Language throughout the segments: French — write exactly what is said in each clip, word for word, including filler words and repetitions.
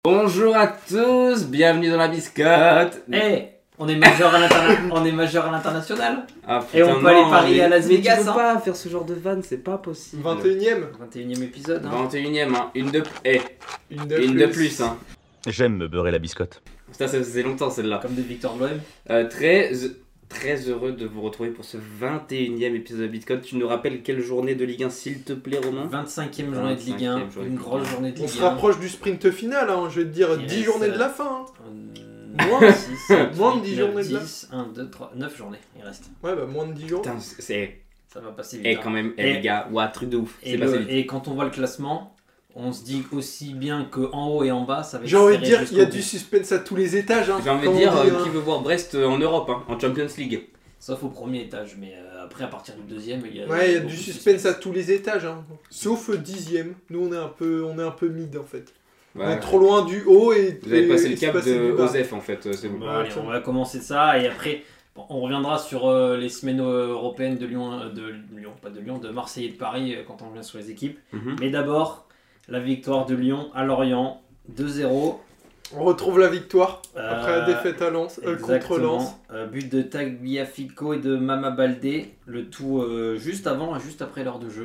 Bonjour à tous, bienvenue dans la biscotte. Eh, hey, on est majeur à l'international. On est majeur à l'international. Ah, putain, et on peut non, aller parier mais... à Las Vegas. Tu peux hein. pas faire ce genre de vanne, c'est pas possible. vingt et unième vingt et unième épisode. Hein. vingt et unième, hein. Une de, eh, Une de une plus. de plus. Hein. J'aime me beurrer la biscotte. Ça, ça faisait longtemps celle-là. Comme des victoires de l'O M. Euh, très, très heureux de vous retrouver pour ce vingt et unième épisode de Biscotte. Tu nous rappelles quelle journée de Ligue un, s'il te plaît, Romain? vingt-cinquième journée de Ligue un. vingt-cinquième journée Une de Ligue grosse un. journée de On Ligue se un. rapproche du sprint final, hein, je vais te dire Il dix reste, journées euh, de la fin. Hein. Euh, Moins. six, sept, Moins de huit, dix neuf, journées de là. dix, un, deux, trois, neuf journées. Il reste. Ouais, bah moins de dix jours. Putain, c'est. Ça va passer vite. Eh, hein. quand même, eh, Et- les gars, ouah, truc de ouf. Et, C'est le- passé vite. et quand on voit le classement, on se dit aussi bien qu'en haut et en bas, ça va être J'ai envie de serré dire qu'il y a jusqu'au du bout. suspense à tous les étages. Hein, J'ai envie de comme on dire, dit, euh, hein. qui veut voir Brest euh, en Europe, hein, en Champions League? Sauf au premier étage, mais euh, après à partir du deuxième, il y a. Ouais, il y a beaucoup du de suspense à tous les étages. Hein. Sauf euh, dixième. Nous, on est un peu, on est un peu mid en fait. Ouais. On est trop loin du haut et. Vous avez et- passé et le se cap passer de du bas. Osef en fait, euh, c'est bon. Bon, Ouais, allez, tiens. on va commencer ça et après bon, on reviendra sur euh, les semaines euh, européennes de Lyon, euh, de Lyon, pas de Lyon, de Marseille et de Paris euh, quand on revient sur les équipes. Mhm. Mais d'abord, la victoire de Lyon à Lorient, deux zéro. On retrouve la victoire Euh, après la défaite à Lens, euh, contre exactement. Lens. Euh, but de Tagliafico et de Mama Baldé, le tout euh, juste avant et juste après l'heure de jeu.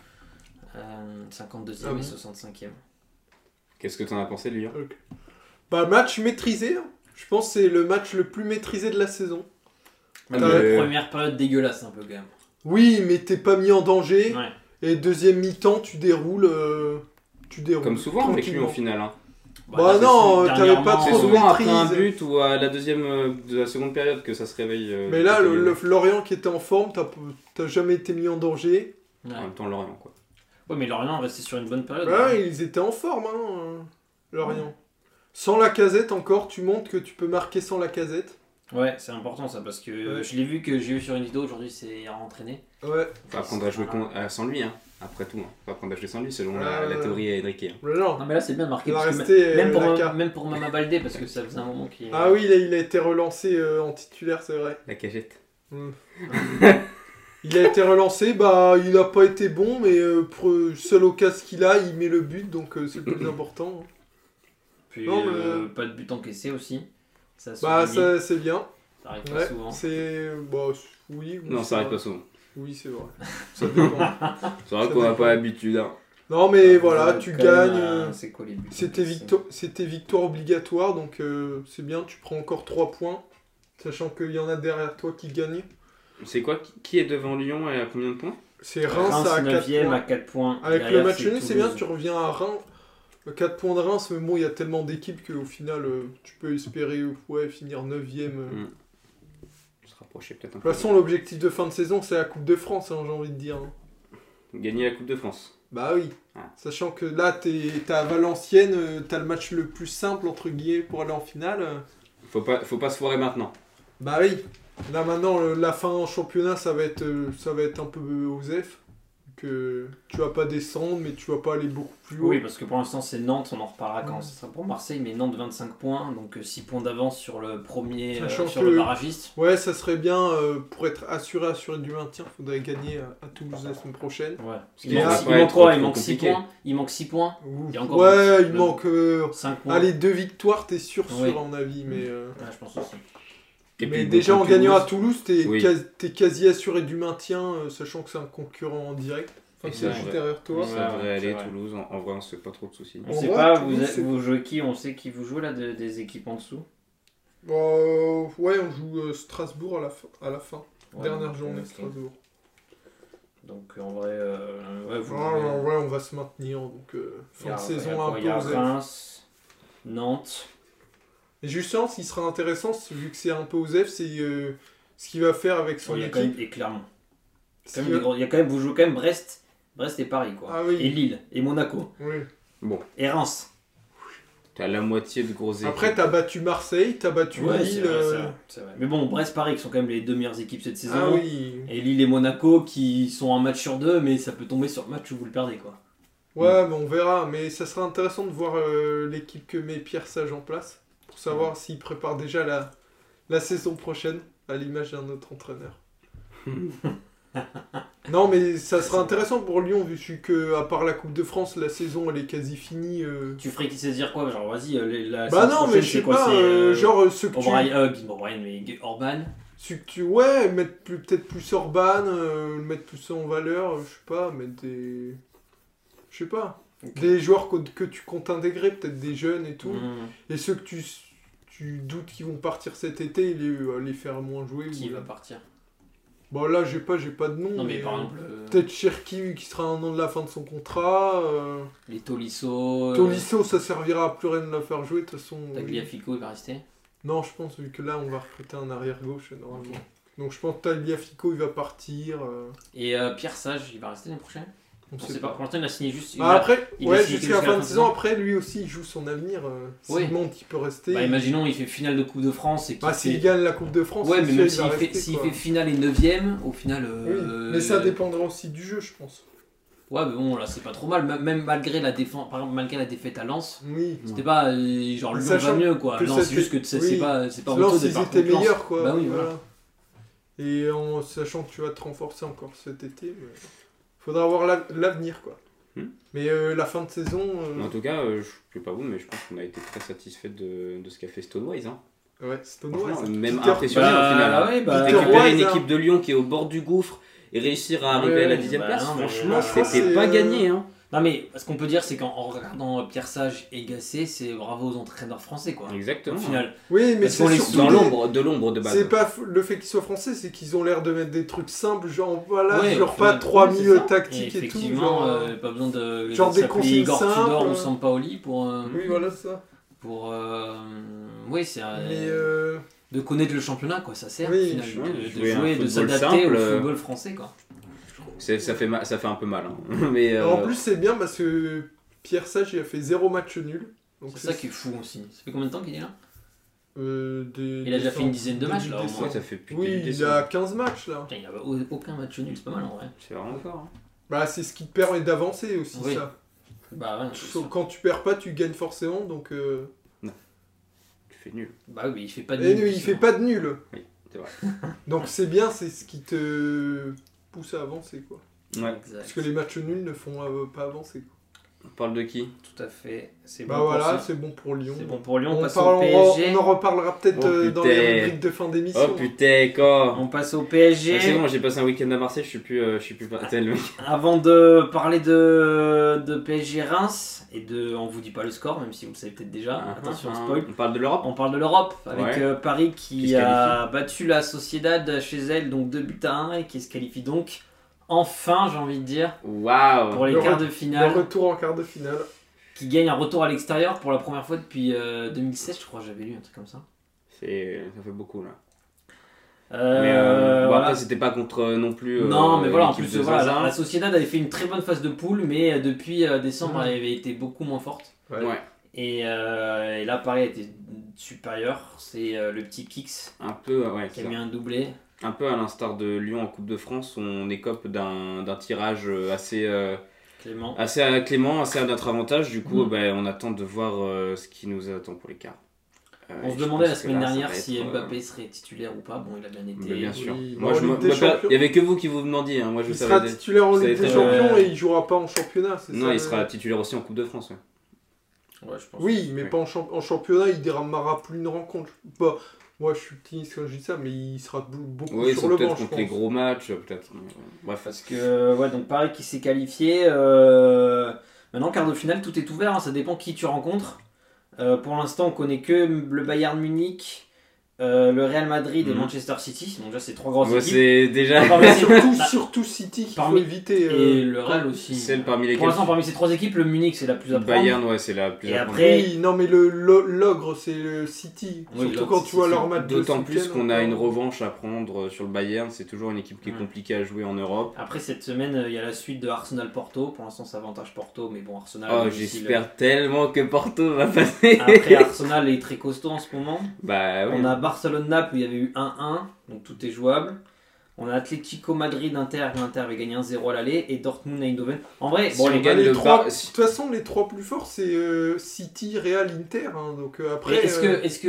Euh, cinquante-deuxième Ah bon et soixante-cinquième. Qu'est-ce que t'en as pensé, Lyon? Bah match maîtrisé. Hein. Je pense que c'est le match le plus maîtrisé de la saison. Ah, La mais- première période dégueulasse un peu quand même. Oui, mais t'es pas mis en danger. Ouais. Et deuxième mi-temps, tu déroules. euh, tu déroules. Comme souvent avec Lyon tranquillement. au final. Hein. Bah là, non, c'est- t'avais pas dernièrement, C'est trop de souvent après un maîtrise. but ou à la deuxième euh, de la seconde période que ça se réveille. euh, Mais là, côté le, Lyon. le- Lorient qui était en forme, t'as t'as jamais été mis en danger. Ouais. En même temps, Lorient quoi. Ouais, mais Lorient est resté sur une bonne période. Ouais, hein. ils étaient en forme, hein, euh, Lorient. Sans la casette encore, tu montres que tu peux marquer sans la casette. Ouais, c'est important ça parce que euh, Ouais. je l'ai vu que j'ai vu sur une vidéo aujourd'hui, c'est à entraîner. Ouais. Faut apprendre à jouer con- à- sans lui, hein. Après tout. Hein. Faut apprendre à jouer sans lui selon la, Ouais, la ouais. théorie à Enrique. Hein. Voilà. Non mais là c'est bien de marquer Il va parce que rester même euh, pour la ma- carte. même pour Mama Baldé parce que ça faisait un moment qu'il est- Ah oui, il a, il a été relancé euh, en titulaire, c'est vrai. La cagette. Il a été relancé, bah il n'a pas été bon, mais euh, pour euh, seul au cas qu'il a, il met le but, donc euh, c'est le plus important. Puis Non, mais- euh, pas de but encaissé aussi. Ça, se Bah souligne. ça c'est bien. Ça arrive pas Ouais, souvent. c'est... Bah oui. oui, Non, c'est ça arrive vrai. pas souvent. Oui, c'est vrai. Ça dépend. C'est vrai Ça qu'on n'a dépend. pas l'habitude. Hein. Non mais Ah, voilà, vous tu avez quand même, gagnes. euh, euh, C'est quoi les buts C'était encaissés victoire, c'était victoire obligatoire, donc euh, c'est bien, tu prends encore trois points, sachant qu'il y en a derrière toi qui gagnent. C'est quoi? qui- Qui est devant Lyon et à combien de points? C'est Reims, Reims à quatre neuvième points. à quatre points. Avec Derrière, le match c'est nul, c'est bien, Toulouse. tu reviens à Reims. quatre points de Reims, mais bon, il y a tellement d'équipes qu'au final, euh, tu peux espérer ouais, finir neuvième. euh. Mm. Se rapprocher peut-être un De peu. toute façon, l'objectif de fin de saison, c'est la Coupe de France, hein, j'ai envie de dire. hein. Gagner la Coupe de France. Bah oui. Ah. Sachant que là, t'es t'es à Valenciennes, euh, t'as le match le plus simple, entre guillemets, pour aller en finale. euh. Faut pas, faut pas se foirer maintenant. Bah oui. Là maintenant, le- la fin en championnat, ça va être, euh, ça va être un peu osef. Que tu vas pas descendre, mais tu vas pas aller beaucoup plus haut. Oui, parce que pour l'instant c'est Nantes, on en reparlera quand ce sera pour Marseille, mais Nantes vingt-cinq points, donc six points d'avance sur le premier, euh, Sachant sur que- le barragiste. Ouais, ça serait bien euh, pour être assuré, assuré du maintien. Faudrait gagner à, à Toulouse la semaine prochaine. Ouais. Et Il manque, ça il va manque être quoi trop Il manque six compliqué. points. Il manque six points. Ouf. Il y a encore Ouais, le- il manque. euh, cinq points. allez, deux victoires, t'es sûr, sûr, Oui. à mon avis. Mais, euh, Ouais, je pense aussi. Et mais puis, déjà, bon, en gagnant à Toulouse, Toulouse, t'es Oui. quasi, t'es quasi assuré du maintien, euh, sachant que c'est un concurrent en direct. Enfin, Et qui c'est est vrai. juste derrière toi. Ouais, ça ouais, devrait c'est aller vrai. Toulouse. En, en vrai, on se fait pas trop de soucis. On En sait vrai, pas, Toulouse, vous, c'est- vous jouez qui On sait qui vous jouez là de- des équipes en dessous Euh, ouais, on joue euh, Strasbourg à la fin. À la fin. Ouais, Dernière donc, journée, ok. Strasbourg. Donc en vrai, euh, ouais, vous Ah, jouez- ouais, ouais, on va se maintenir. Donc, euh, il y fin a- de il y a saison quoi un Il peu y a osef. Reims, Nantes. Et justement, ce qui sera intéressant, c'est- vu que c'est un peu osef, c'est euh, ce qu'il va faire avec son Il y a quand équipe. même, et Clermont. Ce Quand qu'il même des va- gros- Il y a quand même, vous jouez quand même Brest, Brest et Paris quoi. Ah oui. Et Lille et Monaco Oui. Bon, et Reims. t'as la moitié de gros équipes. Après, t'as battu Marseille, t'as battu Ouais, c'est Lille. vrai, euh, c'est vrai, c'est vrai. Mais bon, Brest-Paris qui sont quand même les deux meilleures équipes cette saison. Ah oui. Et Lille et Monaco qui sont un match sur deux, mais ça peut tomber sur le match où vous le perdez quoi. Ouais, mais on verra. Mais ça sera intéressant de voir euh, l'équipe que met Pierre Sage en place. Pour savoir s'il prépare déjà la, la saison prochaine, à l'image d'un autre entraîneur. Non, mais ça sera intéressant pour Lyon, vu que, à part la Coupe de France, la saison elle est quasi finie. Euh... Tu ferais qui sait dire quoi? Genre, vas-y, euh, les- la Bah saison non, prochaine, mais je sais c'est quoi, pas, c'est, euh, euh, genre ceux que tu. O'Brien, euh, bon, O'Brien, mais Orban. Ceux que tu. Ouais, mettre plus- peut-être plus Orban, euh, mettre tout ça en valeur, je sais pas, mettre des. Je sais pas. Ok. Des joueurs que, que tu comptes intégrer, peut-être des jeunes et tout. Mmh. Et ceux que tu, tu doutes qu'ils vont partir cet été, les, euh, les faire moins jouer. Qui ou... va partir? Bon, là, j'ai pas, j'ai pas de nom. Non, mais mais, par euh, exemple, euh, Peut-être Cherki qui sera un an de la fin de son contrat. Euh... les Tolisso, euh, Tolisso, ça servira à plus rien de la faire jouer, de toute façon. Tagliafico, il va rester. Non, je pense, vu que là, on va recruter un arrière-gauche, normalement. Donc, je pense que Tagliafico, il va partir. euh, Et euh, Pierre Sage, il va rester l'année prochaine? On On sait sait pas. pas. Pour l'instant, il a signé juste. il Ah, a- après, il a ouais, signé jusqu'à la jusqu'à fin de saison, après, lui aussi, il joue son avenir. Euh, Oui. S'il monte, il peut rester. Bah, imaginons, il fait finale de Coupe de France et qu'il Bah, fait... s'il gagne la Coupe de France, Ouais, c'est mais sûr, même il va s'il fait, rester, s'il quoi. fait finale et neuvième, au final. Oui, euh, mais ça dépendra aussi du jeu, je pense. Ouais, mais bon, là, c'est pas trop mal. M- Même malgré la défense, par exemple, malgré la défaite à Lens, Oui. c'était pas euh, genre Lyon Sachant va mieux, quoi. que Non, ça c'est juste fait- que c'est oui. c'est pas, c'est pas Lens, honteux de ils par étaient contre Lens. meilleurs, quoi. Bah oui, voilà. voilà. Et en sachant que tu vas te renforcer encore cet été, mais... faudra avoir la- l'avenir, quoi. Hmm. Mais euh, la fin de saison... euh, En tout cas, euh, je sais pas vous, mais je pense qu'on a été très satisfait de, de ce qu'a fait Stonewise. Hein. Ouais, Stonewise. Franchement, même Peter- impressionné Bah, au final. hein. ouais, bah, Peter Récupérer Wise, une hein. équipe de Lyon qui est au bord du gouffre et réussir à arriver Ouais, à la dixième bah place, non, mais franchement, là, c'était c'est, pas euh, gagné. Hein. Non, mais ce qu'on peut dire, c'est qu'en en regardant Pierre Sage et Gasset, c'est bravo aux entraîneurs français, quoi. Exactement. Au final. Oui, mais Parce c'est qu'on les surtout... Dans des- l'ombre, de l'ombre de base. C'est pas f- le fait qu'ils soient français, c'est qu'ils ont l'air de mettre des trucs simples, genre voilà, Ouais, genre au pas final, trois ouais, c'est milieux ça. tactiques et, tout. effectivement, Genre, euh, pas besoin de, genre de des s'appeler consignes Igor Tudor simples. ou Sampaoli pour. euh, Oui, voilà ça. pour euh, oui, c'est euh, Mais euh, de connaître le championnat, quoi. Ça sert Oui, au final, je- de, de jouer un jouer, de football s'adapter simple, au euh, football français, quoi. C'est- ça, fait ma- ça fait un peu mal. Hein. Mais, euh, en plus, c'est bien parce que Pierre Sage, il a fait zéro match nul. Donc C'est ça qui est fou aussi. Ça fait combien de temps qu'il est là? euh, des- Il a déjà des- fait une dizaine de début matchs, là, au décembre. moins. ouais, ça fait plus Oui, début il décembre. a quinze matchs là. Putain, il n'y a au- aucun match nul, c'est pas mal en vrai. C'est vraiment fort. Hein. Bah, c'est ce qui te permet d'avancer aussi, Oui. ça. Bah ouais, c'est Sauf sûr. quand tu perds pas, tu gagnes forcément, donc. euh, Tu fais nul. Bah oui, mais il fait pas de Et nul, lui, il sinon. fait pas de nul. Oui, c'est vrai. Donc c'est bien, c'est ce qui te pousse à avancer, quoi. Ouais. Exact. Parce que les matchs nuls ne font euh, pas avancer, quoi. On parle de qui? Tout à fait. C'est Bah bon voilà, pour ça. c'est bon pour Lyon. C'est bon pour Lyon. On On, passe parle- au on, P S G. on en reparlera peut-être Oh, euh, dans putain. les rubriques de fin d'émission. Oh putain, quoi. On passe au P S G. Ah, c'est bon, j'ai passé un week-end à Marseille, je suis plus, euh, je suis plus pas tel le mec. Avant de parler de, de P S G Reims, et de, on vous dit pas le score, même si vous le savez peut-être déjà, Ah, attention ah, spoil. On parle de l'Europe. On parle de l'Europe, avec Ouais. euh, Paris Qui qui, se a battu la Sociedad chez elle, donc deux buts à un, et qui se qualifie donc enfin, j'ai envie de dire, Waouh. pour les Le quarts re- de Le finale, retour en quart de finale. qui gagne un retour à l'extérieur pour la première fois depuis euh, deux mille seize, je crois, j'avais lu un truc comme ça. C'est, ça fait beaucoup là. Euh, mais euh, bon, voilà. après, c'était pas contre euh, non plus. euh, Non, mais voilà, en l'équipe plus, de voilà, Zinzin. la, la Sociedad avait fait une très bonne phase de poule, mais euh, depuis euh, décembre, Ouais. elle avait été beaucoup moins forte. Ouais. Ouais. Et, euh, et là, Paris a été supérieur. C'est euh, le petit Kix Un peu, ouais. qui c'est a mis un doublé. Un peu à l'instar de Lyon en Coupe de France, on écope d'un, d'un tirage euh, assez, euh, Clément. assez à clément, assez à notre avantage. Du coup, Mhm. ben, on attend de voir euh, ce qui nous attend pour les quarts. Euh, On et se je demandait la pense que semaine là, ça dernière va si être, euh, Mbappé serait titulaire ou pas. Bon, il a bien été. mais bien sûr. Oui, Moi, bah, je en me- Ligue des moi, Champions. il y avait que vous qui vous demandiez. Hein. Moi, je Il savais. sera dé- titulaire en ça Ligue va des être, Champions euh, et il jouera pas en championnat, c'est Non, ça, il le- sera titulaire aussi en Coupe de France. Ouais. Ouais, je pense. Oui, mais Ouais. pas en, champ- en championnat, il démarrera plus une rencontre. Bah, moi, je suis optimiste quand je dis ça, mais il sera bou- beaucoup Oui, sur c'est le peut-être banc, je contre les pense. gros matchs, euh, peut-être. mais, euh, Bref. Parce que, ouais, donc Paris qui s'est qualifié. euh, Maintenant, quart de finale, tout est ouvert. hein, Ça dépend qui tu rencontres. Euh, pour l'instant, on connaît que le Bayern Munich, euh, le Real Madrid et Mhm. Manchester City. Donc, déjà, c'est trois grosses Ouais, équipes. c'est déjà Parmi ces- surtout, surtout City qu'il faut Parmi- éviter. euh, Et le Real aussi. celle parmi lesquelles. Pour l'instant, parmi ces trois équipes, le Munich, c'est la plus à prendre. Bayern, ouais, c'est la plus Et à prendre. après- Oui, non, mais le lo- l'ogre, c'est le City. Oui, Surtout l'ogre, quand c'est tu vois City. leur match de D'autant ce plus week-end, qu'on a encore. une revanche à prendre sur le Bayern, c'est toujours une équipe qui est Ouais. compliquée à jouer en Europe. Après, cette semaine, euh, il y a la suite de Arsenal-Porto. Pour l'instant, ça avantage Porto, mais bon, Arsenal. Oh, domicile, j'espère tellement que Porto va passer. Après, Arsenal est très costaud en ce moment. Bah oui. On a Barcelone-Naples où il y avait eu un un, donc tout est jouable. On a Atlético Madrid-Inter, l'Inter avait gagné un zéro à l'aller, et Dortmund-Eindhoven. En vrai, Si bon, on les gagne Les le trois- Bar- De toute façon, les trois plus forts, c'est euh, City, Real, Inter. hein, donc euh, après. mais est-ce euh, que, est-ce que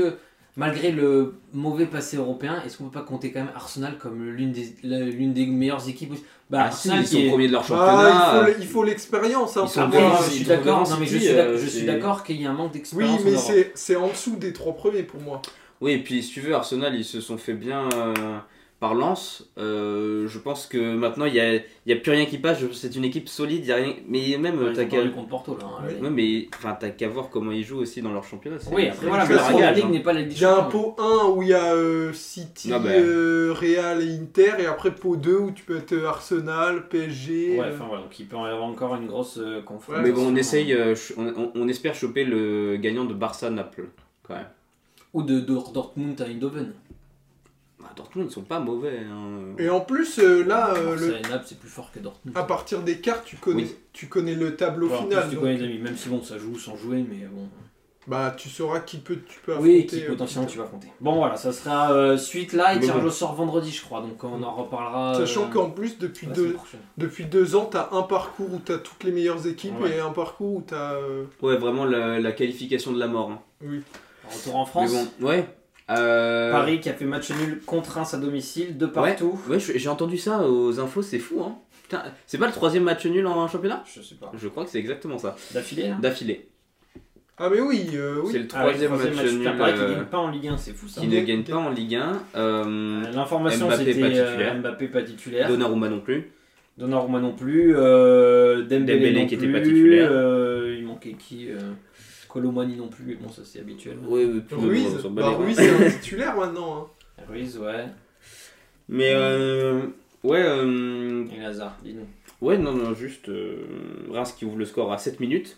malgré le mauvais passé européen, est-ce qu'on peut pas compter quand même Arsenal comme l'une des, la- l'une des meilleures équipes aussi bah, Ah si, Arsenal ils qui sont est... premiers de leur Bah, championnat. il faut, il faut l'expérience. Hein, Ils sont pour Après, bien, voir. je ils suis sont d'accord, vraiment non, mais je City, suis d'ac- euh, je suis c'est- d'accord qu'il y a un manque Oui, d'expérience. mais en Europe. c'est c'est en dessous des trois premiers pour moi. Oui, et puis si tu veux, Arsenal, ils se sont fait bien euh, par Lens. Euh, je pense que maintenant, il n'y a, il y a plus rien qui passe. Je- C'est une équipe solide, il y a rien. Mais même, Ouais, ils t'as ont qu'à perdu contre Porto là. hein, Oui. allez. ouais, mais, enfin, t'as qu'à voir comment ils jouent aussi dans leur championnat. c'est- Oui, c'est- après voilà, de mais toute la façon, Première hein. Ligue n'est pas la Ligue des Il y a un Champions. pot un où il y a euh, City, Ah bah. euh, Real et Inter, et après pot deux où tu peux être euh, Arsenal, P S G. Ouais, euh, enfin voilà, donc il peut y avoir encore une grosse euh, confrontation. Mais bon, on essaye, euh, ch- on, on- on espère choper le gagnant de Barça-Naples, quand même. Ou de Dor- Dortmund à Eindhoven. Bah, Dortmund, ils sont pas mauvais. Hein. Et en plus, euh, là, euh, Barça le- et Naples, c'est plus fort que Dortmund. à partir des cartes, tu connais, Oui. tu connais le tableau Ouais, en plus, final. tu donc, connais les amis, même si bon, ça joue sans jouer, mais bon. bah, tu sauras qui peut, tu peux affronter. Oui, qui euh, potentiellement tu vas compter. Bon voilà, ça sera euh, suite là et Mais tirage bon. au sort vendredi, je crois, donc on en reparlera. Sachant euh, qu'en plus, depuis la deux, semaine prochaine. depuis deux ans, t'as un parcours où t'as toutes les meilleures équipes Ouais. et un parcours où t'as. euh, Ouais, vraiment la, la qualification de la mort. Hein. Oui. Retour en France. Mais bon, ouais. Euh... Paris qui a fait match nul contre Reims à domicile, de partout. Ouais, je- j'ai entendu ça aux infos, c'est fou. Hein. Putain, c'est pas le troisième match nul en championnat? Je sais pas. Je crois que c'est exactement ça. D'affilée là D'affilée. Ah, mais oui, euh, C'est oui. le Ah ouais, troisième match nul super, Paris qui euh, gagne pas en Ligue un, c'est fou ça. qui ne gagne pas en Ligue un. Euh, L'information Mbappé c'était pas euh, titulaire. Mbappé pas titulaire. Donnarumma non plus. Donnarumma non plus. Euh, Dembélé, Dembélé non qui plus. était pas titulaire. Euh, il manquait qui euh, Colomani non plus, mais bon ça c'est habituel. Ouais, ouais, puis, Ruiz, on s'en bat bah, les reins. Ruiz c'est un titulaire maintenant. Hein. Ruiz, ouais. Mais euh, ouais, euh, Et Lazare, dis-nous. ouais, non, non, juste euh, Reims qui ouvre le score à sept minutes.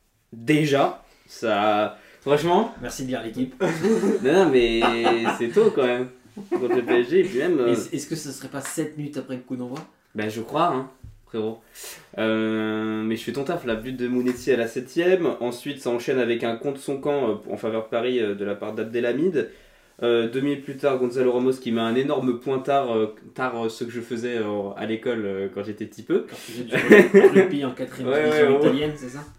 Déjà, ça. Franchement, Merci de lire l'équipe. non, non, mais c'est tôt quand même. Contre le P S G, et puis même. euh, Est- Est-ce que ce serait pas sept minutes après le coup d'envoi? Ben je crois, hein, frérot. Euh, mais je fais ton taf, la but de Mounetti à la septième. Ensuite, ça enchaîne avec un contre son camp euh, en faveur de Paris euh, de la part d'Abdelhamid. Euh, deux minutes plus tard, Gonzalo Ramos qui met un énorme pointard, euh, tard euh, ce que je faisais euh, à l'école euh, quand j'étais petit peu. Quand tu faisais du rugby en quatrième Ouais, division ouais, ouais. italienne, c'est ça?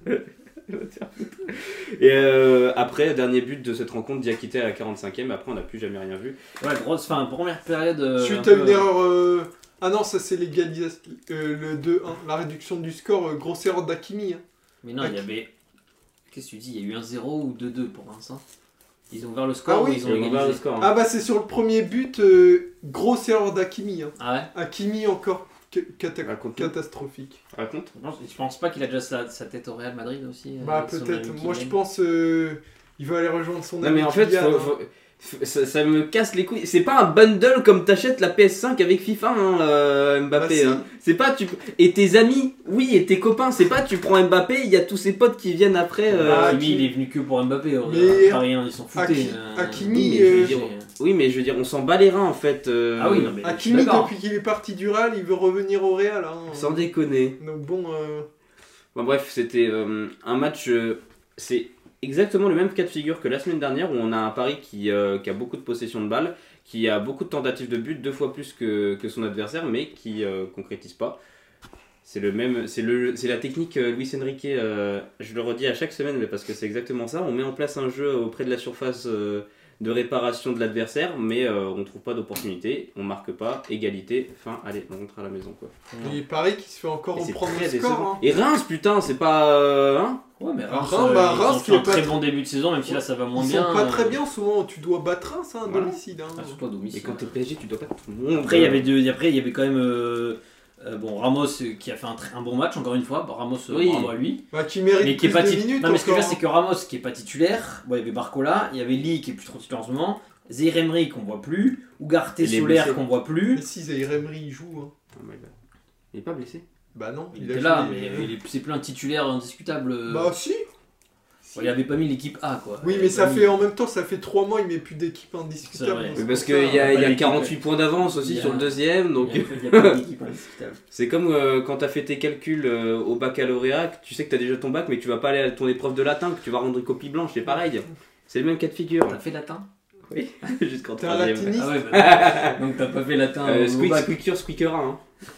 Et euh, après, dernier but de cette rencontre, Diakité à la quarante-cinquième. Après, on n'a plus jamais rien vu. Ouais, grosse, enfin, première période. euh, un Suite peu, à une erreur. euh, Ah non, ça c'est l'égalisation. euh, le deux un. La réduction du score, euh, grosse erreur d'Akimi. Hein. Mais non, il y avait. Qu'est-ce que tu dis? Il y a eu un zéro ou deux deux pour Vincent. Ils ont ouvert le score Ah ou oui, ils ont Ils ont ouvert le égalisé? score. hein. Ah bah c'est sur le premier but, euh, grosse erreur d'Akimi. Hein. Ah ouais? Hakimi encore ca- cata- Raconte-nous. catastrophique. Raconte. Je pense, je pense pas qu'il a déjà sa, sa tête au Real Madrid aussi. euh, Bah avec son peut-être. ami Moi je Kylian. pense euh, il va aller rejoindre son Non ami mais en fait, Kylian, faut- hein. faut- faut- ça, ça me casse les couilles. C'est pas un bundle comme t'achètes la P S cinq avec FIFA, hein, euh, Mbappé. Bah, si. hein. C'est pas tu et tes amis, oui, et tes copains. C'est pas tu prends Mbappé, il y a tous ses potes qui viennent après. euh, Ah, Hakimi, Hakimi. il est venu que pour Mbappé. Au Mais- Real. Paris, ils s'en foutaient. Haki- euh, Hakimi, oui, mais je veux euh, dire, Oui, mais je veux dire, on s'en bat les reins en fait. euh, Ah oui, non mais. je suis Hakimi d'accord. depuis qu'il est parti du Real, il veut revenir au Real. Hein. Sans déconner. Donc bon. euh, Bon, bref, c'était euh, un match. euh, c'est exactement le même cas de figure que la semaine dernière où on a un Paris qui, euh, qui a beaucoup de possession de balles, qui a beaucoup de tentatives de but, deux fois plus que, que son adversaire, mais qui euh, concrétise pas. C'est le même, c'est le, c'est la technique euh, Luis Enrique. euh, je le redis à chaque semaine, mais parce que c'est exactement ça. On met en place un jeu auprès de la surface euh, de réparation de l'adversaire, mais euh, on trouve pas d'opportunité, on marque pas, égalité, fin, allez, on rentre à la maison quoi. Et Paris qui se fait encore Et c'est reprendre très le score. décevant. Hein. Et Reims, putain, c'est pas, euh, hein Ouais, mais Reims, Reims, euh, bah, ils Reims ont qui fait est un pas très très- bon début de saison, même si là ça va moins Ils bien. sont pas euh, très bien souvent, tu dois battre Reims hein, à Voilà. domicile. Hein. Ah, surtout à domicile. Et quand t'es P S G, tu dois pas tout le monde. Après, il y avait deux, après, il y avait quand même euh, euh, bon, Ramos euh, qui a fait un, très- un bon match, encore une fois. Bon, Ramos, euh, Oui. bravo à lui. Bah, qui mérite Mais qui est plus pas de tit- minutes Non, mais ce que je veux encore, dire, c'est que Ramos qui est pas titulaire. Bon, il y avait Barcola, il y avait Lee qui est plus trop titulaire en ce moment. Zaire Emery qu'on voit plus. Ugarte Il est Soler blessé. qu'on voit hein. plus. Mais si Zaire Emery il joue. Hein. Oh my God. Il est pas blessé. Bah non, Il, il, a était là, joué- mais il est- c'est plus un titulaire indiscutable. euh. Bah si. Bon, il avait pas mis l'équipe A, quoi. Oui, Il mais avait ça pas mis- fait en même temps, ça fait trois mois, il met plus d'équipe C'est indiscutable. vrai. donc Oui, c'est parce pour qu'il ça, y a, hein. il y a l'équipe, quarante-huit points d'avance aussi Il y a- sur le deuxième. Donc Il y a- il y a pas d'équipe indiscutable. c'est comme euh, quand t'as fait tes calculs euh, au baccalauréat, que tu sais que t'as déjà ton bac, mais que tu vas pas aller à ton épreuve de latin, que tu vas rendre une copie blanche, c'est pareil. C'est le même cas de figure. T'as fait latin? Oui, jusqu'en T'es un troisième. latiniste. Ah ouais, bah, donc t'as pas fait latin Euh, au squeak, bac. squeaker, squeakera. Hein.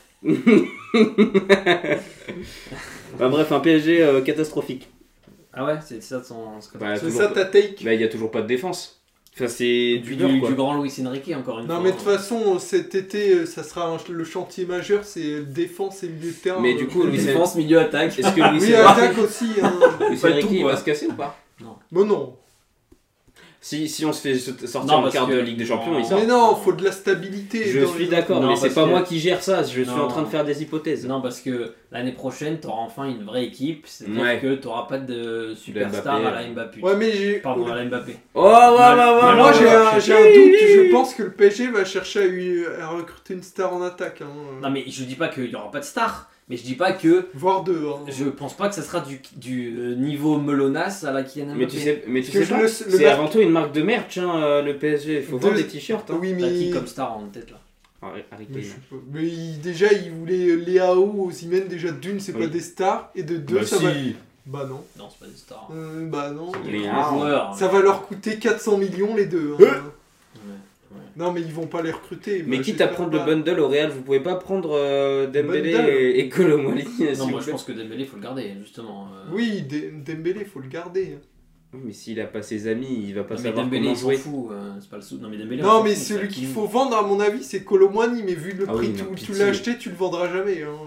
Bah, bref, un P S G euh, catastrophique. Ah ouais, c'est ça son. ce que- Bah, C'est toujours ça pas- ta take. Bah, il y a toujours pas de défense. Enfin, c'est du Du, dur, quoi. du grand Luis Enrique, encore une Non fois. mais de toute façon, cet été, ça sera un- le chantier majeur, c'est défense et milieu de terrain. Mais du coup, Euh, Luis Défense, milieu, attaque. Est-ce que Luis oui, Enrique, attaque aussi. Hein. Luis pas Enrique, tout, il quoi. va se casser ou pas? Bon non. Si, si on se fait sortir Non, en parce quart que- de Ligue des Champions, Non. il sort. Mais non, faut de la stabilité. Je dans suis les- d'accord, Non, mais c'est parce pas que- moi qui gère ça, je suis Non. en train de faire des hypothèses. Non, parce que l'année prochaine, tu auras enfin une vraie équipe. C'est-à-dire Ouais. que tu n'auras pas de superstar Mbappé. à la Mbappé. Ouais mais j'ai. Pardon, à la Mbappé. Oh, ouais, ouais, ouais, Mais ouais, moi ouais, j'ai ouais. un, j'ai un doute, je pense que le P S G va chercher à, eu- à recruter une star en attaque. Hein. Non, mais je dis pas qu'il n'y aura pas de star. Mais je dis pas que. Voire deux. Hein. Je pense pas que ça sera du, du euh, niveau Melonas à la Kylian Mbappé. Mais tu sais, mais tu Parce sais que pas, le- le c'est mar- avant tout une marque de merch, hein, euh, le P S G. Il faut vendre Deux- des t-shirts. Hein. Oui T'as qui mais... comme star en tête là? Harry Harry Mais, je Kane. sais pas. Mais il- déjà il voulait Léao, Osimhen, déjà d'une c'est Oui. pas des stars et de deux Bah ça si. va... Bah non. Non, c'est pas des stars. Euh, bah non. C'est Les des un. grands joueurs. Ça va leur coûter quatre cents millions les deux. hein. Ouais, ouais. Non mais ils vont pas les recruter. Mais Bah, quitte à j'espère prendre pas. le bundle au Real, vous pouvez pas prendre euh, Dembélé Bundle. et, et Colomwani. s'il Non, vous moi je plaît. pense que Dembélé, faut le garder, justement. euh. Oui, Dé- Dembélé faut le garder. Oui, mais s'il a pas ses amis, il va pas Non, mais savoir Dembélé, comment il s'en jouer. fout. euh, c'est pas le sou. Non, mais Dembélé, on Non s'en mais fout, celui c'est qu'il Hakimi. faut vendre à mon avis c'est Colomwani, mais vu le Ah prix oui, que non, tu- tu pitié. l'as acheté tu le vendras jamais. Hein.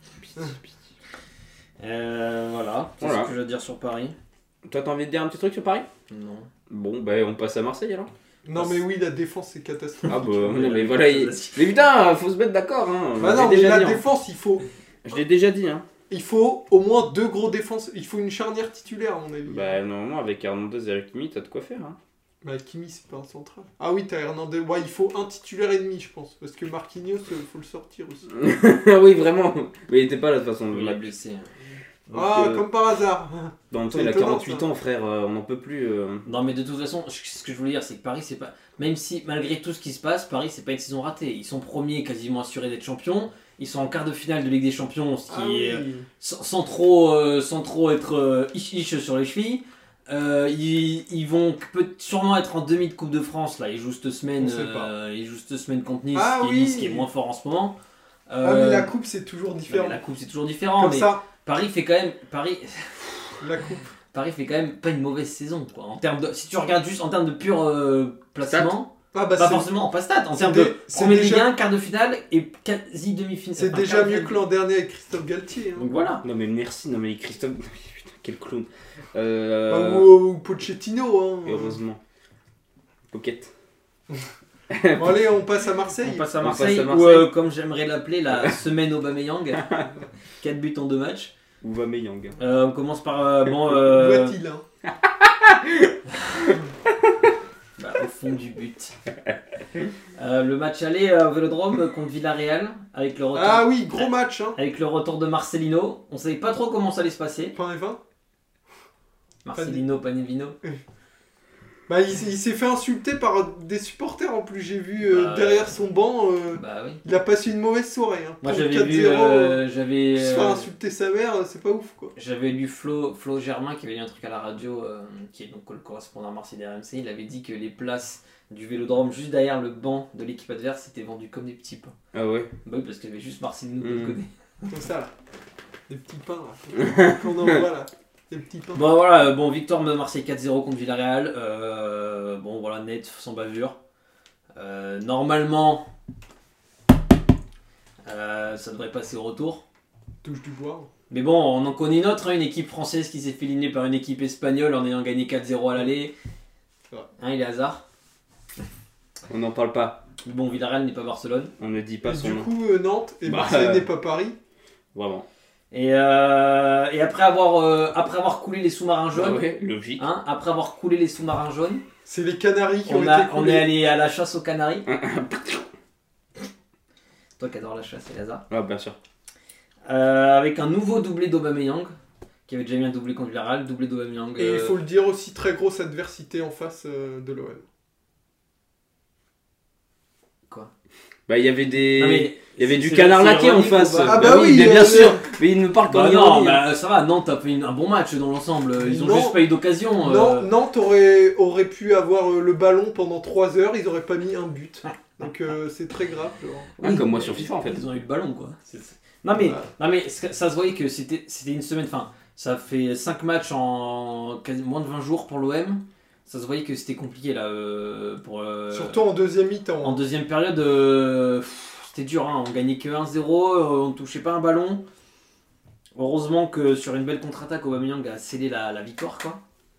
Euh, voilà, c'est Voilà. ce que je veux dire sur Paris. Toi, t'as envie de dire un petit truc sur Paris? Non. Bon, bah on passe à Marseille alors. Non mais oui la défense c'est catastrophique. Ah bah non, mais voilà, il- mais putain, faut se mettre d'accord. Hein. Bah Je non l'ai mais déjà la dit, hein. défense il faut... Je l'ai déjà dit. Hein. Il faut au moins deux gros défenses. Il faut une charnière titulaire, à mon avis. Bah, normalement, avec Hernandez et Hakimi, t'as de quoi faire. Hein. Bah, Kimi, c'est pas un central. Ah oui, t'as Hernandez. Ouais, il faut un titulaire et demi, je pense. Parce que Marquinhos, euh, faut le sortir aussi. oui, vraiment. Mais il était pas là de toute façon. le Il est match. blessé. Donc, Ah, euh, comme par hasard. dans le temps, c'est il a étonnant, quarante-huit ça. ans, frère. euh, on n'en peut plus. euh. Non, mais de toute façon, je- ce que je voulais dire, c'est que Paris, c'est pas. Même si, malgré tout ce qui se passe, Paris, c'est pas une saison ratée. Ils sont premiers, quasiment assurés d'être champions. Ils sont en quart de finale de Ligue des Champions, ce qui Ah est. oui. Sans, sans trop, euh, sans trop être euh, ich-ich sur les chevilles. Euh, ils, ils vont peut sûrement être en demi de Coupe de France. Là, ils jouent cette semaine, On sait pas. euh, ils jouent cette semaine contre Nice, Ah qui est oui. Nice qui est moins fort en ce moment. Ah, Euh, mais la coupe, c'est toujours non, mais différent. la coupe c'est toujours différent. Comme mais ça, Paris fait quand même, Paris, la coupe. Paris fait quand même pas une mauvaise saison quoi. En termes de, si tu regardes juste en termes de pur euh, placement, Ah bah, pas c'est forcément pas stat. En c'est termes dé- de c'est premier déjà- Ligue un, quart de finale et quasi demi-finale. c'est enfin, déjà quart de mieux finale. que l'an dernier avec Christophe Galtier. Hein. Donc voilà. Non, mais merci. Non, mais Christophe. Putain, quel clown. Euh, Bah, ou, ou Pochettino. Hein. Heureusement. Pocket. Bon, allez, on passe à Marseille. On passe à On Marseille, passe à ou Marseille. euh, comme j'aimerais l'appeler, la semaine Aubameyang. quatre buts en deux matchs. Ou Vameyang. Euh, on commence par euh, bon, Où euh, va-t-il hein bah, au fond du but. Euh, le match aller euh, au Vélodrome contre Villarreal avec le retour, Ah oui, gros match. Hein. avec le retour de Marcelino. On savait pas trop comment ça allait se passer. Pain et vin. Marcelino, Panevino. Bah, il, il s'est fait insulter par des supporters en plus. J'ai vu euh, Bah, derrière son banc. euh, Bah oui. il a passé une mauvaise soirée. Hein. Moi Pour j'avais quatre vu, zéro, euh, j'avais, se faire euh, insulter sa mère, c'est pas ouf quoi. j'avais lu Flo, Flo Germain qui avait dit un truc à la radio, euh, qui est donc le correspondant à Marseille des R M C. Il avait dit que les places du Vélodrome juste derrière le banc de l'équipe adverse étaient vendues comme des petits pains. Ah ouais. Bah oui, parce qu'il y avait juste Marcelino de Mm. l'autre côté. Comme ça là. Des petits pains là. Qu'on envoie là. Des petits pains. Bon voilà, euh, bon victoire de Marseille quatre zéro contre Villarreal. Euh, bon voilà, net, sans bavure. Euh, normalement, euh, ça devrait passer au retour. Touche du bois. Mais bon, on en connaît une autre, hein, une équipe française qui s'est fait éliminer par une équipe espagnole en ayant gagné quatre zéro à l'aller. C'est vrai. Hein, il est hasard. On n'en parle pas. Bon, Villarreal n'est pas Barcelone. On ne dit pas Et son du nom. coup, euh, Nantes et Bah, Marseille euh, n'est pas Paris. Vraiment. Et, euh, et après, avoir, euh, après avoir coulé les sous-marins Ah jaunes, ouais, logique. hein, après avoir coulé les sous-marins jaunes, C'est les Canaries qui ont on, été a, on coulés. est allé à la chasse aux Canaries. Toi qui adore la chasse et hasard. Ah, bien sûr. Euh, avec un nouveau doublé d'Aubameyang, qui avait déjà mis un doublé contre Villarreal, doublé d'Aubameyang. Et il euh, faut le dire aussi, très grosse adversité en face euh, de l'O M. Bah, il y avait des. non, mais Il y avait c'est- du c'est- canard c'est laqué en ironique ou face. pas Ah bah oui, mais euh, bien sûr. Mais il ne parle qu'en Bah non, ironie. hein. bah ça va, Nantes a fait une- un bon match dans l'ensemble. Ils ont Non. juste pas eu d'occasion. euh. Non, Nantes aurait, aurait pu avoir euh, le ballon pendant trois heures, ils auraient pas mis un but. Donc euh, c'est très grave. genre. Ah, comme moi sur FIFA en fait. Ils ont eu le ballon quoi. C'est- c'est- Non mais, Ouais. non mais ça ça se voyait que c'était c'était une semaine. Enfin, ça fait cinq matchs en quasi moins de vingt jours pour l'O M. ça se voyait que c'était compliqué là. euh, pour, euh, Surtout en deuxième mi-temps. en hein. deuxième période, euh, pff, c'était dur. Hein. On gagnait que un zéro, euh, on ne touchait pas un ballon. Heureusement que sur une belle contre-attaque, Aubameyang a scellé la, la victoire. Quoi.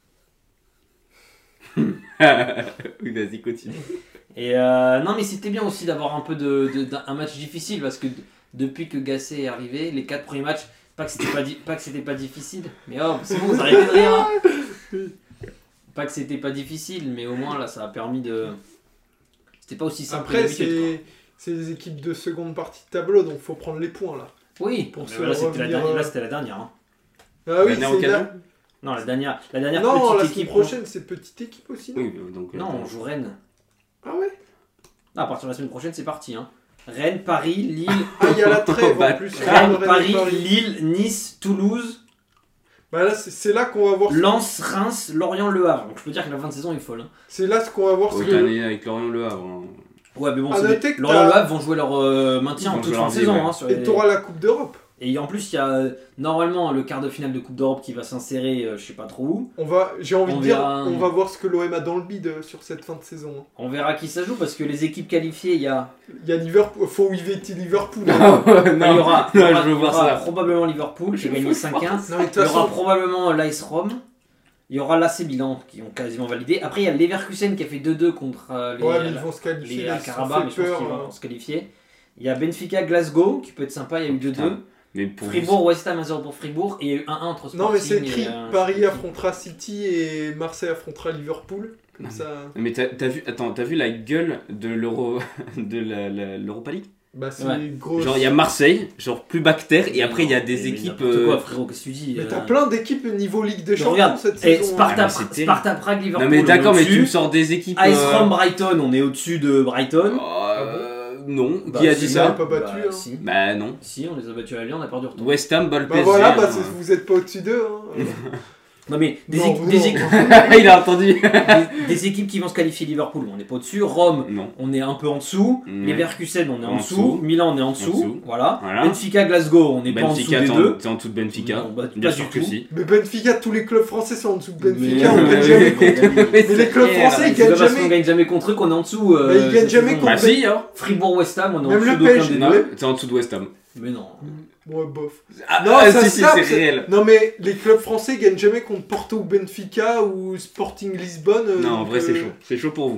Oui, vas-y, continue. Et euh, non, mais c'était bien aussi d'avoir un peu de, de- d'un- un match difficile parce que d- depuis que Gasset est arrivé, les quatre premiers matchs, pas que c'était pas, di- pas, que c'était pas difficile, mais oh, c'est bon, vous arrêtez de rire. Hein. Pas que c'était pas difficile, mais au moins là, ça a permis de. C'était pas aussi simple Après, que d'habitude. quoi. c'est c'est des équipes de seconde partie de tableau, donc faut prendre les points là. Oui, pour mais se là, c'était la revenir, dernière. Là, euh, c'était la dernière. Hein. Ah oui, Dernière c'est occasion la... Non, la dernière, la dernière Non, petite la équipe. semaine prochaine, c'est petite équipe aussi. Non, Oui, donc. euh, Non, on joue Rennes. Ah ouais. Ah, à partir de la semaine prochaine, c'est parti. Hein. Rennes, Paris, Lille, Ah, il y a la trêve Bah, en plus. Rennes, Rennes et Paris, Lille, Nice, Toulouse, Bah là, c'est c'est là qu'on va voir. ce- Lens, Reims, Lorient, Le Havre. Donc je peux dire que la fin de saison est folle. Hein. C'est là ce qu'on va voir. ce Cette que- année avec Lorient Le Havre. hein. Ouais, mais bon, À c'est noter des- que Lorient t'as- Le Havre vont jouer leur euh, maintien Ils en vont toute jouer fin leur de vie, saison. ouais. Hein, sur Et les- t'auras la Coupe d'Europe. Et en plus, il y a euh, normalement le quart de finale de Coupe d'Europe qui va s'insérer, euh, je sais pas trop où. On va, j'ai envie On de dire, verra. on va voir ce que l'O M a dans le bide euh, sur cette fin de saison. hein. On verra qui ça joue parce que les équipes qualifiées, il y a. Il y a Liverpool, faut éviter Liverpool. Non, hein. il y aura, il y non, aura- je veux il y voir aura ça. probablement Liverpool qui a gagné cinq un. Non, mais de toute Il y aura façon, probablement l'A S Rome. Il y aura l'A C Milan qui ont quasiment validé. Après, il y a Leverkusen qui a fait deux deux contre euh, les, ouais, mais ils vont se qualifier. les là, à ils se sont Karabakh, mais je fait pense peur. qu'ils vont euh. se qualifier. Il y a Benfica Glasgow qui peut être sympa, il y a eu deux deux. Putain. Mais pour Fribourg West Ham un zéro pour Fribourg et il y a eu un un entre Sporting. Non, mais c'est écrit et, euh, Paris affrontera City et Marseille affrontera Liverpool. Comme Non, ça, Mais t'as t'as vu, attends, t'as vu la gueule de l'Euro, de la- la- l'Europa League? bah, c'est Ouais. gros. Genre il y a Marseille, genre plus bactère, et mais après il y a non, des mais équipes. n'importe quoi, euh, frérot, qu'est-ce que tu dis Mais euh, t'as plein d'équipes niveau Ligue des mais Champions regarde, cette et saison. Sparta, Ah, mais c'est terrible. Sparta Prague, Liverpool. Non mais on est d'accord, mais tu au-dessus. me sors des équipes. A S euh, Rome Brighton, on est au-dessus de Brighton. euh, non, Bah, qui a si, dit on ça? est pas battu, Bah, hein. si. Bah non. Si, on les a battus à Lyon, on a perdu retour. West Ham, Ball Bah P S G. voilà, bah, hein. c'est- vous êtes pas au-dessus d'eux. Hein. Non mais des, Non, équ- non. des équipes, Il a entendu. des, des équipes qui vont se qualifier, Liverpool, on n'est pas au-dessus. Rome, Non. on est un peu en dessous. Ouais. Leverkusen, on est en, En dessous. dessous. Milan, on est en dessous. dessous. Voilà. Voilà. Benfica, Glasgow, on n'est pas en dessous Benfica, des t'es en, deux. t'es en dessous de Benfica. Non, bah, Bien pas sûr du que tout. si. Mais Benfica, tous les clubs français sont en dessous de Mais- Benfica. on mais- gagne jamais mais- contre. mais- Mais les clubs clair. français, ils C'est pas gagnent parce qu'on jamais. gagne jamais contre eux qu'on est en dessous. euh, Mais ils gagnent cette jamais saison. contre- Bah si, hein. Fribourg, West Ham, on est en Même dessous le d'aucun P S G, des Non, deux. t'es en dessous de West Ham. Mais non. Ouais, bof. Ah, Non, ah, ça si, se si, tape, c'est c'est- réel. Non, mais les clubs français gagnent jamais contre Porto ou Benfica ou Sporting Lisbonne. euh, Non, en donc, vrai, c'est euh, chaud. C'est chaud pour vous.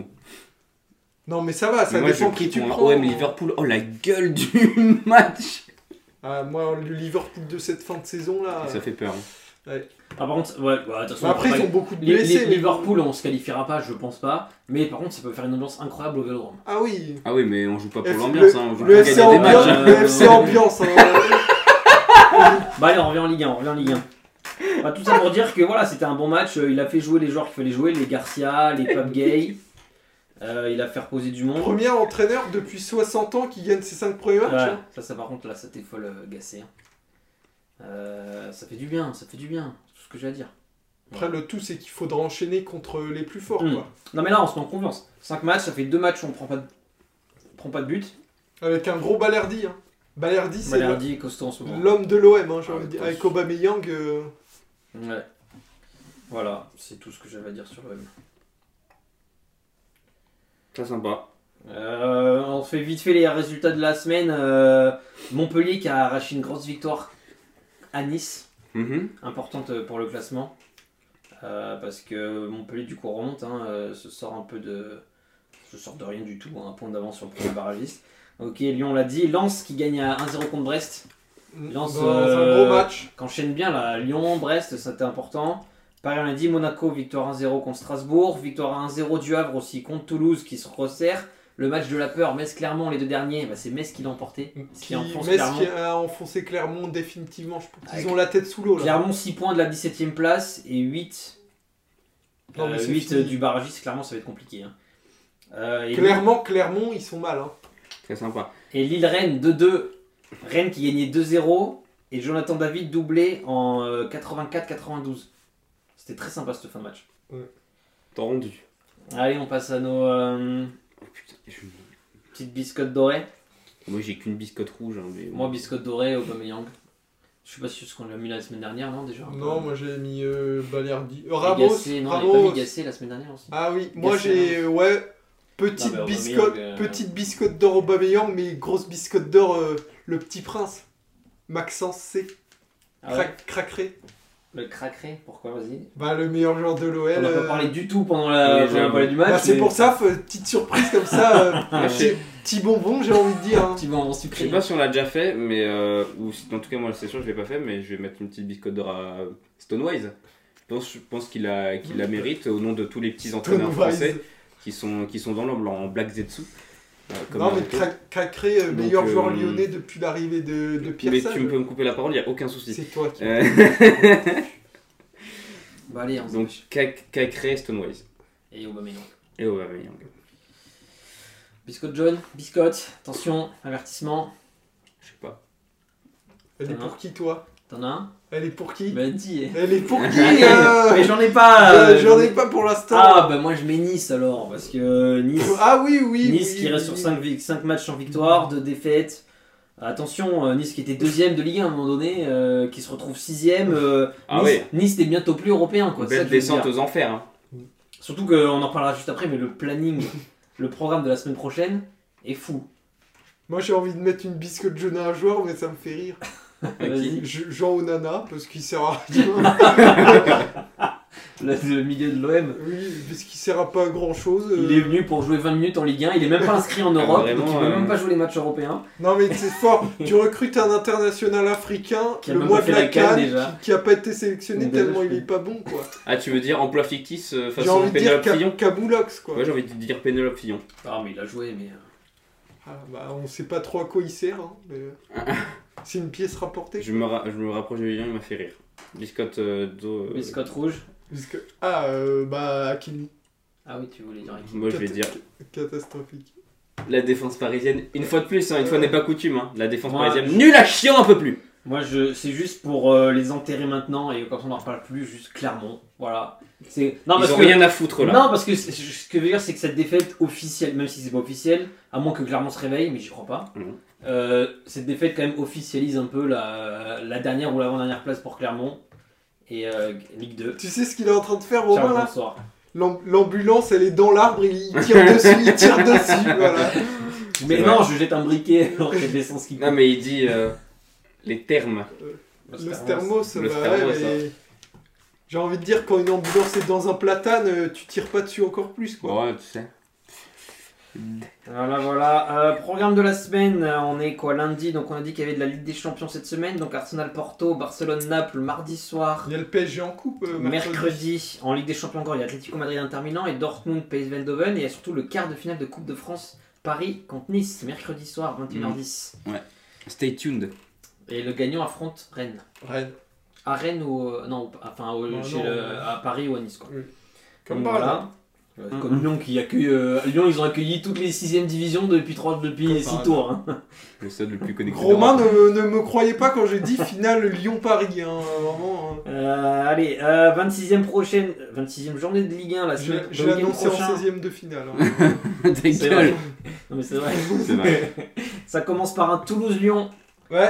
Non, mais ça va, ça Mais moi, dépend je qui prie tu pour un prends. O M Liverpool. Oh, la gueule du match. Ah, moi, le Liverpool de cette fin de saison là. Ça fait peur. Ah, par contre, ouais, bah, de toute façon, Bah, après, ils pareil. ont beaucoup de Les- blessés. les- mais- Liverpool, on se qualifiera pas, je pense pas. Mais par contre, ça peut faire une ambiance incroyable au Vélodrome. Ah oui. Ah oui, mais on joue pas pour F- l'ambiance, le- hein. On joue Le pour F C gagner des ambiance. matchs. hein. Le F C ambiance. hein. Bah allez, on revient en Ligue un, on revient en Ligue un. Bah, tout ça pour dire que voilà, c'était un bon match. euh, Il a fait jouer les joueurs qu'il fallait jouer, les Garcia, les Pape Gay. Euh, il a fait reposer du monde. Premier entraîneur depuis soixante ans qui gagne ses cinq premiers matchs. Ouais, hein. ça, ça par contre là, c'était folle euh, Gassé. hein. Euh, ça fait du bien, ça fait du bien. C'est tout ce que j'ai à dire. Après, le tout, c'est qu'il faudra enchaîner contre les plus forts. Mm. Quoi. Non mais là, on se met en confiance. cinq matchs, ça fait deux matchs où on prend pas de, on prend pas de but. Avec un gros Balerdi. Hein. Balerdi, c'est Balerdi est costaud en ce moment. l'homme de l'O M. Hein, j'ai Ah, envie de dire. ouais, Avec Aubameyang. euh, Ouais. Voilà, c'est tout ce que j'avais à dire sur l'O M. Très sympa. Euh, on fait vite fait les résultats de la semaine. Euh, Montpellier qui a arraché une grosse victoire à Nice, Mhm. importante pour le classement. Euh, parce que Montpellier du coup remonte, hein, euh, se sort un peu de, se sort de rien du tout, hein, un point d'avance sur le premier barragiste. Ok, Lyon l'a dit. Lens qui gagne à un zéro contre Brest, Lance, dans euh, un gros match. qu'enchaîne bien là. Lyon, Brest, c'était important. Pareil, on a dit Monaco, victoire un zéro contre Strasbourg, victoire un zéro du Havre aussi contre Toulouse qui se resserre. Le match de la peur, Metz-Clermont, les deux derniers, bah, c'est Metz qui l'a emporté. Qui, qui enfonce Metz Clermont. qui a enfoncé Clermont définitivement. Je pense qu'ils Avec- ont la tête sous l'eau. là. Clermont six points de la dix-septième place et huit, Non, mais euh, c'est huit fini. du barragiste. Clairement, ça va être compliqué. hein. Euh, et, Clairement, Clermont, ils sont mal. Hein. Très sympa. et Lille-Rennes deux deux. Rennes qui gagnait deux zéro et Jonathan David doublé en euh, quatre-vingt-quatre quatre-vingt-douze. C'était très sympa cette fin de match. T'as rendu. Allez, on passe à nos euh, Oh putain, je- petites biscottes dorées. moi j'ai qu'une biscotte rouge. Hein, mais... Moi, biscotte dorée, Aubameyang. Je sais pas si c'est ce qu'on l'a mis la semaine dernière, non déjà Non, moi j'ai mis euh, Balerdi. Euh, Ramos. Gassé, non, on Ramos. avait pas mis Gassé la semaine dernière aussi. Ah oui, moi Gassé, j'ai. euh, ouais. Petite Non, mais biscotte, Aubameyang, euh, petite biscotte d'or Aubameyang, mais grosse biscotte d'or euh, le petit prince. Maxence C. Ah ouais. Crac, craqueré. Le craqueré, pourquoi, vas-y. Bah le meilleur joueur de l'O L. On n'a pas euh, parlé du tout pendant la Oui, pendant la je- parler du match. Bah, c'est mais- pour ça, faut- petite surprise comme ça, euh, Ah, petit, petit bonbon, j'ai envie de dire. hein. Tu vas en Je sucré. sais pas si on l'a déjà fait, mais euh, ou si- en tout cas moi c'est sûr je l'ai pas fait, mais je vais mettre une petite biscotte d'or à Stonewise. Je pense, je pense qu'il a, qu'il la mérite au nom de tous les petits entraîneurs Stonewise. français qui sont, qui sont dans l'ombre en Black Zetsu. euh, comme Non mais Naruto. Crac- Craqueré, euh, Donc, meilleur joueur euh, lyonnais depuis l'arrivée de, de Pierre Mais Sage. tu peux me couper la parole, il n'y a aucun souci. C'est toi qui. Euh, Bah allez, on donc Cacré, Stonewise Et Aubameyang. et Aubameyang. Biscotte jaune, biscotte, attention, avertissement. Je sais pas. Elle est T'en as pour qui toi? T'en as un? Elle est pour qui? Bah dis. Elle est pour qui Allez, euh mais j'en ai pas. euh, euh, J'en ai pas pour l'instant. Ah bah moi je mets Nice alors, parce que euh, Nice, Ah oui, oui. Nice oui, qui reste oui, sur oui. cinq matchs sans victoire, deux défaites. Attention, euh, Nice qui était deuxième de Ligue un à un moment donné, euh, qui se retrouve sixième. Euh, Ah nice, oui. Nice n'est bientôt plus européen quoi. c'est ça Belle que je veux descente dire. aux enfers. Hein. Surtout qu'on en parlera juste après, mais le planning, le programme de la semaine prochaine est fou. Moi j'ai envie de mettre une biscotte jaune à un joueur, mais ça me fait rire. Vas-y. Je- Jean Onana, parce qu'il sert à rien. Le, le milieu de l'O M. Oui, parce qu'il sert à pas grand chose. Il est venu pour jouer vingt minutes en Ligue un, il est même pas inscrit en Europe, Vraiment, donc il peut euh, même pas jouer les matchs européens. Non mais c'est fort, tu recrutes un international africain Qui a le même mois pas de fait la la CAN, CAN, déjà. qui, qui a pas été sélectionné Donc, déjà, tellement je il peux- est pas bon quoi. Ah tu veux dire emploi fictif euh, J'ai façon envie de dire Pénélope Ca- Fillon? Camoulox quoi. Ouais j'ai envie de dire Pénélope Fillon. Ah mais il a joué, mais... euh, Ah, bah, on sait pas trop à quoi il sert, hein, mais c'est une pièce rapportée. Je me, ra- je me rapproche de Lilian, il m'a fait rire. Biscotte euh, d'eau. euh, Biscotte rouge. Parce que- Ah euh, bah Hakimi, Ah oui, tu voulais dire qui? Moi je vais dire catastrophique. la défense parisienne. Une fois de plus, hein, une fois n'est pas coutume. Hein. La défense Moi, parisienne. je- Nul à chiant un peu plus. Moi, je, c'est juste pour euh, les enterrer maintenant et quand on n'en reparle plus, juste Clermont. Voilà. C'est... Non, Ils ont que... rien à foutre là. Non, parce que c'est- ce que je veux dire, c'est que cette défaite officielle, même si c'est pas officiel, à moins que Clermont se réveille, mais j'y crois pas, Mhm. euh, cette défaite quand même officialise un peu la, la dernière ou l'avant-dernière place pour Clermont et euh, Ligue deux. Tu sais ce qu'il est en train de faire Charles, Romain là? bonsoir. L'am- L'ambulance elle est dans l'arbre, il tire dessus, il tire dessus, voilà. Mais C'est non, vrai. je jette un briquet alors qu'il y a de l'essence qui Non mais il dit euh, les termes. Le Stermos, Le bah Stermos, ouais, mais... J'ai envie de dire, quand une ambulance est dans un platane, euh, tu tires pas dessus encore plus quoi. Ouais tu sais. Voilà, voilà. Euh, programme de la semaine, euh, on est quoi lundi, donc on a dit qu'il y avait de la Ligue des Champions cette semaine, donc Arsenal-Porto, Barcelone-Naples mardi soir. Il y a le P S G en coupe euh, mercredi. Mercredi, en Ligue des Champions encore, il y a Atlético Madrid-Inter Milan et Dortmund-P S V Eindhoven, et il y a surtout le quart de finale de Coupe de France Paris contre Nice, mercredi soir, vingt et une heures dix. Stay tuned. Et le gagnant affronte Rennes. Rennes. À Rennes ou... euh, non, enfin au- Non, chez non, le- euh, à Paris ou à Nice quoi. Comme Donc, par voilà. hasard. Euh, Mhm. Comme Lyon qui accueille... euh, Lyon, ils ont accueilli toutes les sixième divisions depuis trois, Comme depuis par six tours. Hein. Le stade le plus connecté. Romain d'Europe. ne, ne me croyait pas quand j'ai dit finale Lyon-Paris, hein, vraiment. hein. Euh, allez, euh, vingt-sixième prochaine... vingt-sixième journée de Ligue un la Je, semaine... je le l'ai week-end annoncé en prochain. seizième de finale. hein. Ta C'est gueule. vrai. Non mais c'est vrai. C'est vrai. Ça commence par un Toulouse-Lyon. Ouais,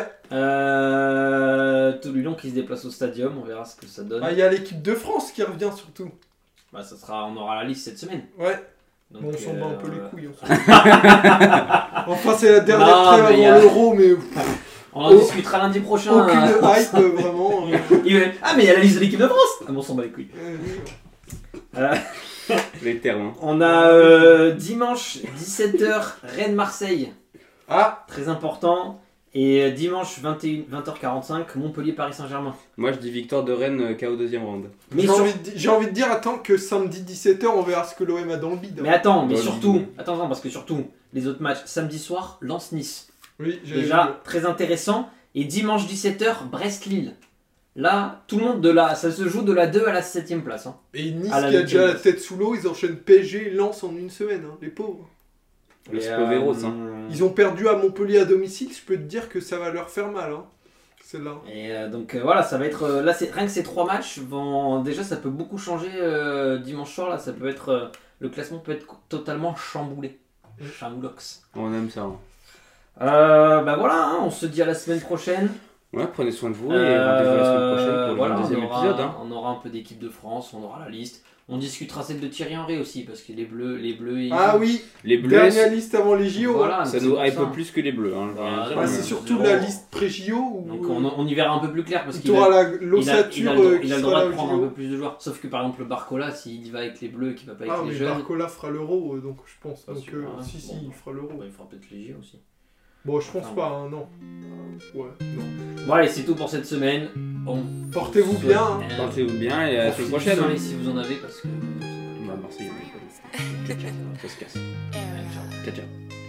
Euh, Toulouse-Lyon qui se déplace au stadium, on verra ce que ça donne. Ah, il y a l'équipe de France qui revient surtout. Bah, ça sera, on aura la liste cette semaine. Ouais, Donc, bon, on s'en bat un peu euh, les couilles. on s'en bat. Enfin, c'est la dernière Non, trêve mais il y avant a- l'euro, mais pff, On en Oh. discutera lundi prochain. aucune hein. hype, euh, vraiment. euh. Il va- Ah mais il y a la liste de l'équipe de France. Ah bon, on s'en bat les couilles. Euh, Euh, Les termes. Hein. on a euh, dimanche dix-sept heures Rennes-Marseille, Ah, très important. Et euh, dimanche vingt et une vingt heures quarante-cinq Montpellier-Paris Saint-Germain. Moi je dis victoire de Rennes euh, K O deuxième round. Mais, j'ai sur- envie, de di- j'ai envie de dire, attends, que samedi dix-sept heures, on verra ce que l'O M a dans le bide. hein. mais attends, mais Bah, surtout, dis- attends, attends, parce que surtout, les autres matchs, samedi soir, Lens-Nice. Oui, j'ai Déjà, très intéressant. Et dimanche dix-sept heures Brest-Lille. Là, tout le monde de la, ça se joue de la deux à la septième place. Hein. Et Nice à la qui a huitième déjà la place. tête sous l'eau, ils enchaînent P S G et Lens en une semaine, hein, les pauvres. Le Et, Spoveros. euh, Hein. Ils ont perdu à Montpellier à domicile, je peux te dire que ça va leur faire mal. Hein. C'est là. Et euh, donc euh, voilà, ça va être euh, là, c'est rien que ces trois matchs vont déjà, ça peut beaucoup changer euh, dimanche soir. Là, ça peut être euh, le classement peut être totalement chamboulé, chamboulox. On aime ça. Hein. Euh, bah voilà, hein, on se dit à la semaine prochaine. Ouais, prenez soin de vous et rendez-vous la semaine prochaine pour voilà, le deuxième on aura, épisode. Hein. On aura un peu d'équipe de France, on aura la liste. On discutera celle de Thierry Henry aussi, parce que les bleus, les bleus ils Ah jouent. oui, Les bleus, dernière c'est- liste avant les J O. Voilà, ça c'est nous pour hype ça. plus que les bleus. Hein, je veux rien Bah, dire, Bah, mais- c'est surtout zéro. la liste pré-J O où Donc on, on y verra un peu plus clair, parce tu qu'il auras a, la- il a, il l'ossature a le, euh, il qui a le sera droit là de au prendre un J O. peu plus de joueurs. Sauf que par exemple le Barcola, s'il y va avec les bleus et qu'il va pas avec Ah, les mais jeunes, Barcola fera l'euro, euh, donc je pense. Pas Donc, sûr, euh, hein. si, si, Bon, il fera l'euro. bah, il fera peut-être les J aussi. Bon, je pense Enfin, pas, hein, non. Euh, Ouais, non. Bon allez, c'est tout pour cette semaine. On Portez-vous souhaite- bien, hein. Euh, Portez-vous bien et à la semaine profitez prochaine. du Hein. soleil si vous en avez, parce que... Bah, Marseille, on est pas. Ça se casse. Ouais, ciao. Ciao, ciao.